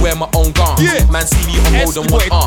wear my own garms. Yeah. Man see me on road on one arm.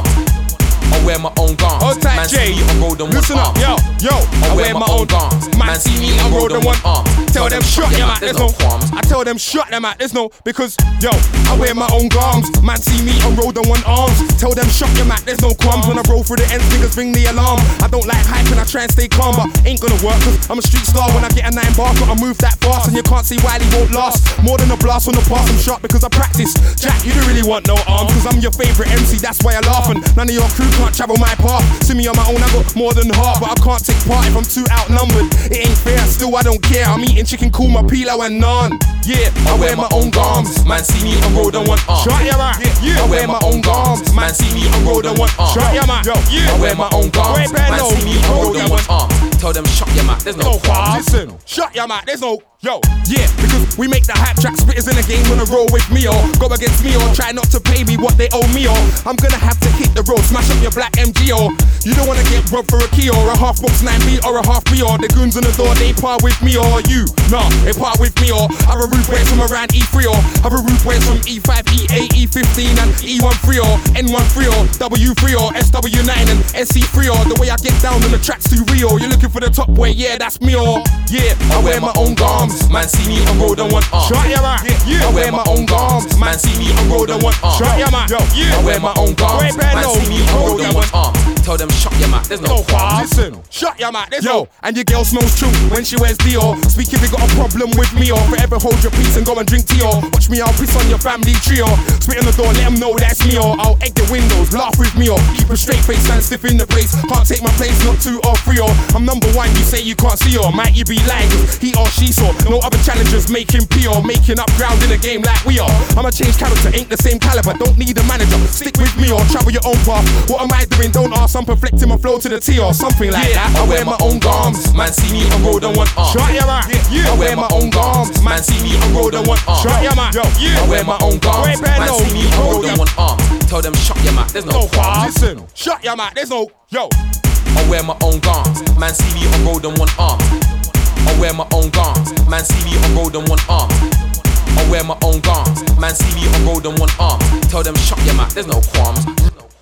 I wear my own garms. Hold tight, Man Jay. see me on road on one Listen arm. up, yo, I wear my own garms. Man see me on road on one arm. Tell them shut them out, there's no qualms. I tell them shut them out, there's no, because yo, I wear my own garms. Man see me on road on one arms. Tell them shut them out, there's no qualms. When I roll through the ends, niggas ring the alarm. I don't like hype and I try and stay calm, but ain't gonna work cause I'm a street star. When I get a 9 bar, gotta move that fast, and you can't see why they won't last. More than a blast on the pass, I'm sharp because I practice. Jack, you don't really want no arms, cause I'm your favorite MC, that's why I laugh. And none of your crew can't travel my path. See me on my own, I got more than half, but I can't take part if I'm too outnumbered. It ain't fair, still I don't care. I'm eating chicken kurma, pilau and naan. Yeah, I wear my own garms. Man see me on road on one arm. Shut your mouth. Yeah, I wear my own garms. Man see me on road on one arm. Shut your mouth. Yeah, I wear my own garms. Man see me on road on one arm. Tell them shut your mouth, there's no qualms. Listen, shut your mouth, there's no. Yo, yeah, because we make the hype track spitters in the game when I roll with me or go against me or try not to pay me what they owe me or I'm gonna have to hit the road, smash up your black MG or you don't wanna get robbed for a key or a half box 9B or a half B or the goons on the door they part with me or you, nah, they part with me or have a rude ways from around E3 or have a rude ways from E5, E8, E15 and E13 or N13 or W3 or SW9 and SC3 or the way I get down on the tracks too real. You're looking for the top way, yeah, that's me or yeah, I wear my own garms. Man see me on road on one arm. Shut your mouth. Yeah. I wear my own garms. Man see me on road on one arm. Shut your mouth. I wear my own garms. Man see me on road on one arm. Tell them shut your mouth, there's no qualms. Listen, shut your mouth, there's no. And your girl smells true when she wears Dior. Speak if you got a problem with me or forever hold your peace and go and drink tea or watch me, I'll piss on your family tree or spit on the door, let them know that's me or I'll egg the windows, laugh with me or keep a straight face and stiff in the place. Can't take my place, not 2 or 3 or I'm number 1, you say you can't see or might you be lying cause he or she saw no other challengers making P or making up ground in the game like we are. I'ma change character, ain't the same caliber, don't need a manager, stick with me or travel your own path. What am I doing? Don't ask, I'm perfecting my flow to the T or something like that. I wear my own garms, man see me on road on one arm. Shut your mouth. I wear my own garms, man see me on road on one arm. Shut your mouth. I wear my own garms, man see me on road on one arm. Tell them shut your mouth, there's no qualms. Listen, shut your mouth, there's no, yo. I wear my own garms, man see me on road on one arm. I wear my own garms, man see me on road on one arm. I wear my own garms, man see me on road on one arm. Tell them shut your mouth, there's no qualms.